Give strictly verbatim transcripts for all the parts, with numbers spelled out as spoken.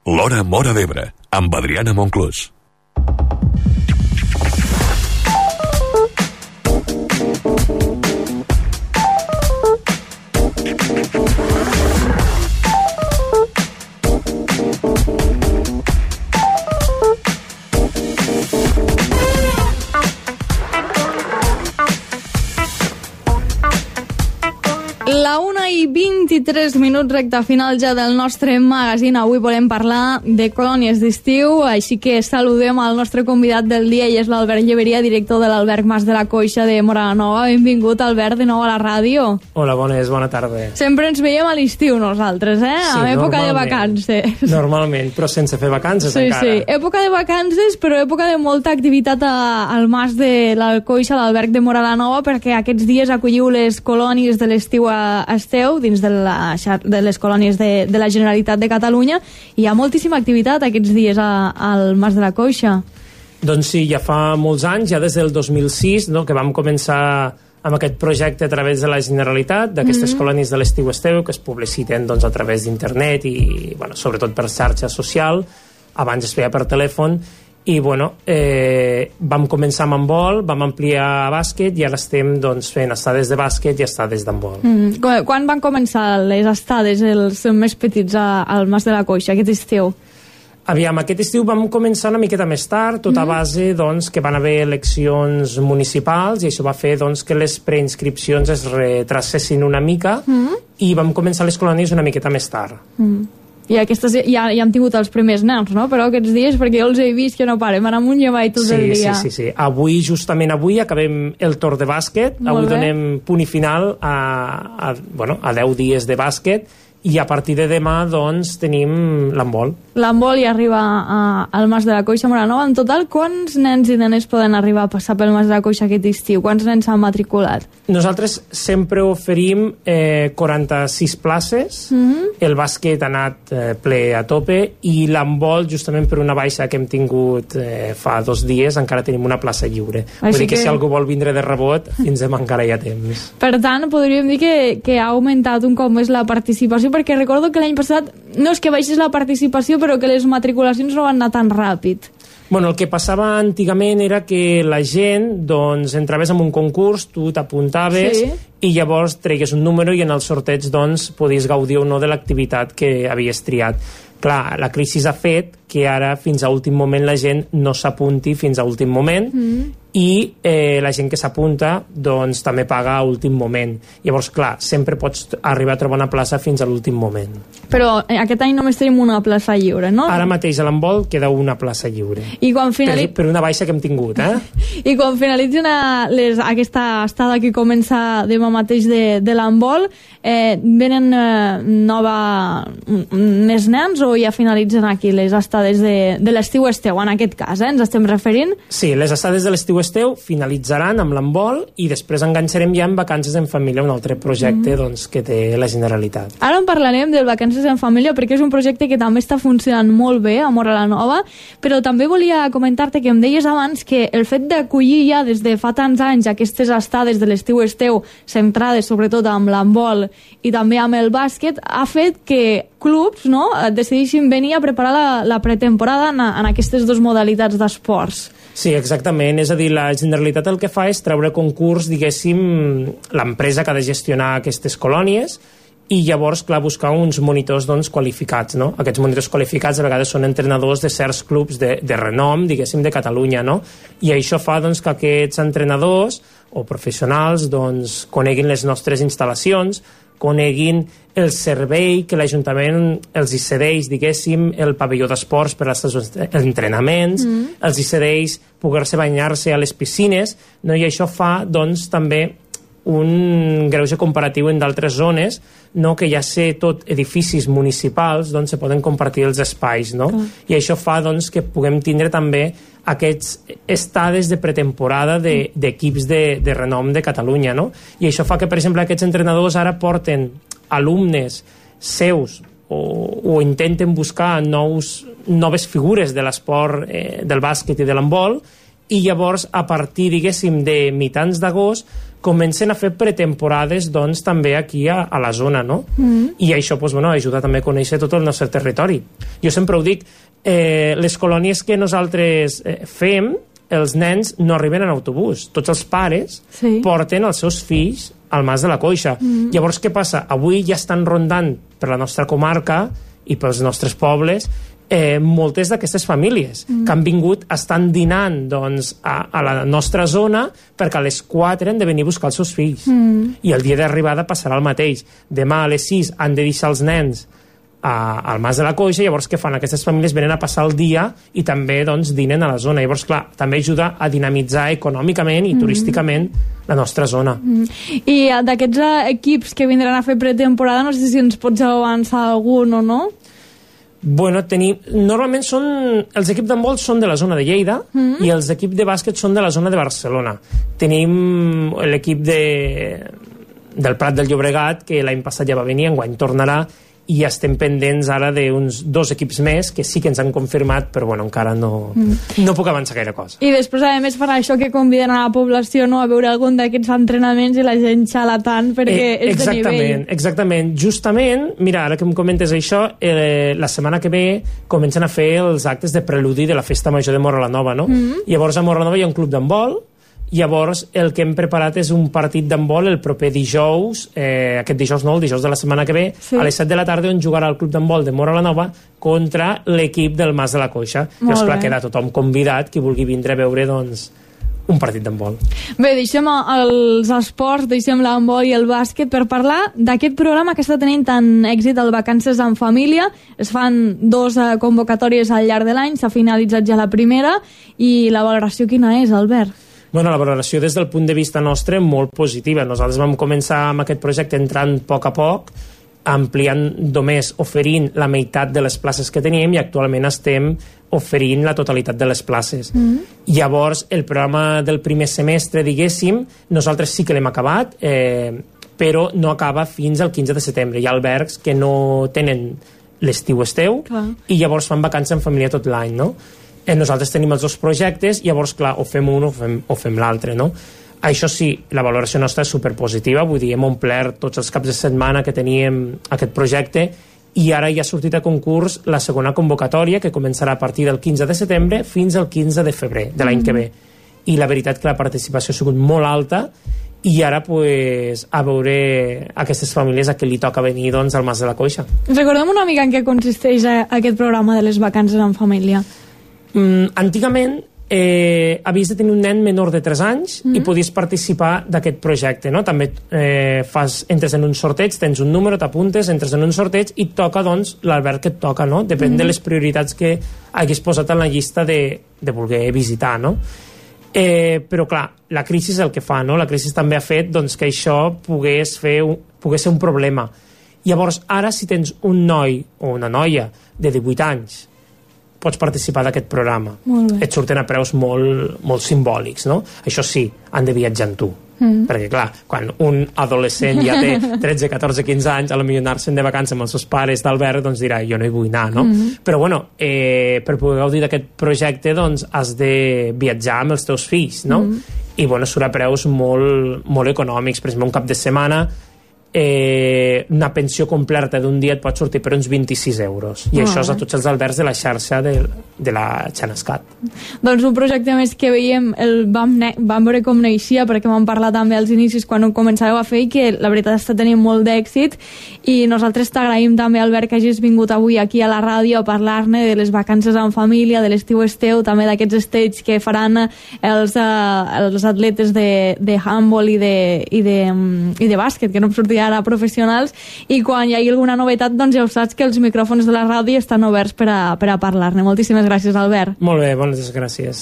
L'Hora Móra d'Ebre, amb Adriana Monclús. La una i vint-i-tres minuts, recta final ja del nostre magazín. Avui volem parlar de colònies d'estiu, així que saludem al nostre convidat del dia, i és l'Albert Lleveria, director de l'Alberg Mas de la Coixa de Móra la Nova. Benvingut, Albert, de nou a la ràdio. Hola, bones, bona tarda. Sempre ens veiem a l'estiu nosaltres, eh? Sí, en època de vacances. Normalment, però sense fer vacances sí, encara. Sí, època de vacances, però època de molta activitat a, al Mas de la Coixa, l'Alberg de Móra la Nova, perquè aquests dies acolliu les colònies de l'estiu a Esteu, dins de, la, de les colònies de, de la Generalitat de Catalunya. Hi ha moltíssima activitat aquests dies a, al Mas de la Coixa. Doncs sí, ja fa molts anys, ja des del dos mil sis, no, que vam començar amb aquest projecte a través de la Generalitat, d'aquestes mm-hmm. colònies de l'estiu Esteu, que es publiciten doncs, a través d'internet i, bueno, sobretot per xarxa social. Abans es feia per telèfon. I bueno, eh, vam començar amb handbol, vam ampliar a bàsquet i ara estem doncs, fent estades de bàsquet i estades d'handbol. Mm. Quan van començar les estades els més petits a, al Mas de la Coixa, aquest estiu? Aviam, aquest estiu vam començar una miqueta més tard, tot a base doncs, que van haver eleccions municipals i això va fer doncs, que les preinscripcions es retrasessin una mica mm. i vam començar les colònies una miqueta més tard. Mm. I aquestes ja, ja hem tingut els primers nens, no? Però aquests dies, perquè jo els he vist que no paren, van amunt i avall tot sí, el dia. Sí, sí, sí. Avui, justament avui, acabem el torn de bàsquet. Molt avui bé. Donem punt i final a, a, bueno, a deu dies de bàsquet i a partir de demà, doncs, tenim l'handbol. L'handbol ja arriba a, al Mas de la Coixa, Móra la Nova. En total, quants nens i nenes poden arribar a passar pel Mas de la Coixa aquest estiu? Quants nens s'han matriculat? Nosaltres sempre oferim eh, quaranta-sis places. Mm-hmm. El bàsquet ha anat eh, ple a tope i l'handbol, justament per una baixa que hem tingut eh, fa dos dies, encara tenim una plaça lliure. Així Vull dir que, que si algú vol vindre de rebot, fins demà encara hi ha temps. Per tant, podríem dir que, que ha augmentat un cop més la participació, perquè recordo que l'any passat no és que baixés la participació, però que les matriculacions no van anar tan ràpid. Bueno, el que passava antigament era que la gent doncs, entraves en un concurs, tu t'apuntaves sí. i llavors tregues un número i en el sorteig doncs, podies gaudir o no de l'activitat que havies triat. Clar, la crisi ha fet que ara fins a últim moment la gent no s'apunti fins a últim moment mm. i eh, la gent que s'apunta doncs també paga a últim moment. Llavors, clar, sempre pots arribar a trobar una plaça fins a l'últim moment. Però aquest any només tenim una plaça lliure, no? Ara mateix a l'handbol queda una plaça lliure. I quan finali... per, per una baixa que hem tingut, eh? I quan finalitzen les, aquesta estada que comença demà mateix de, de l'handbol, eh, venen eh, nova més nens o ja finalitzen aquí les estades de, de l'estiu Esteu, en aquest cas, eh? Ens estem referint? Sí, les estades de l'estiu Esteu finalitzaran amb l'handbol i després enganxarem ja en vacances en família, un altre projecte mm-hmm. doncs, que té la Generalitat. Ara en parlarem del vacances en família perquè és un projecte que també està funcionant molt bé a Móra la Nova, però també volia comentar-te que em deies abans que el fet d'acollir ja des de fa tants anys aquestes estades de l'estiu Esteu centrades sobretot amb l'handbol i també amb el bàsquet ha fet que clubs no, decidissin venir a preparar la, la pretemporada en, en aquestes dues modalitats d'esports. Sí, exactament. És a dir, la Generalitat el que fa és treure concurs, diguéssim, l'empresa que ha de gestionar aquestes colònies i llavors, clar, buscar uns monitors doncs, qualificats, no? Aquests monitors qualificats a vegades són entrenadors de certs clubs de, de renom, diguéssim, de Catalunya, no? I això fa doncs, que aquests entrenadors o professionals doncs, coneguin les nostres instal·lacions, coneguin el servei que l'Ajuntament els hi cedeix, diguéssim, el pavelló d'esports per als seus entrenaments, mm. els hi cedeix poder-se banyar-se a les piscines, no? I això fa, doncs, també un greuge comparatiu en d'altres zones, no? Que ja sé tot edificis municipals, doncs se poden compartir els espais, no? Mm. I això fa, doncs, que puguem tindre també aquests estades de pretemporada de, d'equips de, de renom de Catalunya, no? I això fa que, per exemple, aquests entrenadors ara porten alumnes seus o, o intenten buscar nous, noves figures de l'esport eh, del bàsquet i de l'handbol i llavors, a partir, diguéssim, de mitjans d'agost, comencen a fer pretemporades doncs, també aquí a, a la zona, no? Mm. I això doncs, bueno, ajuda també a conèixer tot el nostre territori. Jo sempre ho dic, eh, les colònies que nosaltres eh, fem, els nens no arriben en autobús. Tots els pares sí. porten els seus fills al Mas de la Coixa. Mm. Llavors, què passa? Avui ja estan rondant per la nostra comarca i pels nostres pobles eh, moltes d'aquestes famílies mm. que han vingut, estan dinant doncs, a, a la nostra zona perquè a les quatre han de venir a buscar els seus fills. Mm. I el dia d'arribada passarà el mateix. Demà a les sis han de deixar els nens a, al Mas de la Coixa, llavors què fan? Aquestes famílies venen a passar el dia i també doncs, dinen a la zona. Llavors, clar, també ajuda a dinamitzar econòmicament i mm. turísticament la nostra zona. Mm. I d'aquests equips que vindran a fer pretemporada, no sé si ens pots avançar algun o no? Bueno, tenim... Normalment són... Els equips d'handbol són de la zona de Lleida mm. i els equips de bàsquet són de la zona de Barcelona. Tenim l'equip de... del Prat del Llobregat, que l'any passat ja va venir, enguany tornarà, i estem pendents ara d'uns dos equips més que sí que ens han confirmat, però bueno, encara no, mm. no puc avançar gaire cosa. I després, a més, farà això que conviden a la població, no?, a veure algun d'aquests entrenaments i la gent xala tant perquè eh, és de nivell. Exactament. Justament, mira, ara que em comentes això, eh, la setmana que ve comencen a fer els actes de preludi de la Festa Major de Móra la Nova, no? Mm. Llavors a Móra la Nova hi ha un club d'handbol. Llavors el que hem preparat és un partit d'handbol el proper dijous, eh, aquest dijous no, el dijous de la setmana que ve, sí. a les set de la tarda, on jugarà el club d'handbol de Móra la Nova contra l'equip del Mas de la Coixa. Llavors, clar, queda tothom convidat qui vulgui vindre a veure doncs, un partit d'handbol. Bé, deixem els esports, deixem l'handbol i el bàsquet per parlar d'aquest programa que està tenint tant èxit, el Vacances en Família. Es fan dos convocatòries al llarg de l'any, s'ha finalitzat ja la primera, i la valoració quina és, Albert? Bueno, la valoració des del punt de vista nostre molt positiva. Nosaltres vam començar amb aquest projecte entrant a poc a poc, ampliant només oferint la meitat de les places que teníem i actualment estem oferint la totalitat de les places. Mm. Llavors, el programa del primer semestre, diguéssim, nosaltres sí que l'hem acabat, eh, però no acaba fins al quinze de setembre. Hi ha albergs que no tenen l'estiu-esteu i llavors fan vacances en família tot l'any, no? Nosaltres tenim els dos projectes, llavors, clar, o fem un o fem, o fem l'altre, no? Això sí, la valoració nostra és superpositiva, vull dir, hem omplert tots els caps de setmana que teníem aquest projecte i ara ja ha sortit a concurs la segona convocatòria, que començarà a partir del quinze de setembre fins al quinze de febrer de l'any mm. que ve. I la veritat que la participació ha sigut molt alta i ara, pues, a veure aquestes famílies a qui li toca venir doncs, al Mas de la Coixa. Recordem una mica en què consisteix aquest programa de les vacances en família. Mm, antigament eh, havies de tenir un nen menor de tres anys mm. i podies participar d'aquest projecte, no? També eh, fas, entres en un sorteig, tens un número, t'apuntes, entres en un sorteig i toca doncs l'alberg que et toca, no? Depèn mm. de les prioritats que hagis posat en la llista de, de voler visitar, no? Eh, però clar, la crisi és el que fa, no? La crisi també ha fet doncs, que això pogués, fer un, pogués ser un problema. Llavors, ara si tens un noi o una noia de divuit anys pots participar d'aquest programa. Et surten a preus molt, molt simbòlics, no? Això sí, han de viatjar amb tu. Mm. Perquè, clar, quan un adolescent ja té tretze, catorze, quinze anys, a lo millor anar-se'n de vacances amb els seus pares d'Albert, doncs dirà, jo no hi vull anar, no? Mm. Però, bueno, eh, per poder gaudir d'aquest projecte, doncs, has de viatjar amb els teus fills, no? Mm. I, bueno, surt a preus molt, molt econòmics. Per exemple, un cap de setmana Eh, una pensió completa d'un dia et pot sortir per uns vint-i-sis euros i ah, això és a tots els albergs de la xarxa de, de la Xenescat. Doncs un projecte més que veiem el vam, vam veure com neixia, perquè vam parlar també als inicis quan ho començàveu a fer i que la veritat està tenint molt d'èxit i nosaltres t'agraïm també, Albert, que hagis vingut avui aquí a la ràdio a parlar-ne de les vacances en família, de l'estiu-esteu, també d'aquests stages que faran els, uh, els atletes de, de handball i de, i, de, um, i de bàsquet, que no em sortia ara professionals, i quan hi hagi alguna novetat doncs ja ho saps que els micròfons de la ràdio estan oberts per a, per a parlar-ne. Moltíssimes gràcies, Albert. Molt bé, bones gràcies.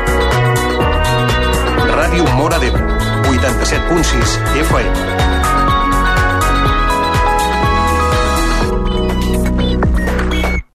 Ràdio Móra d'Ebre, vuitanta-set punt sis F M.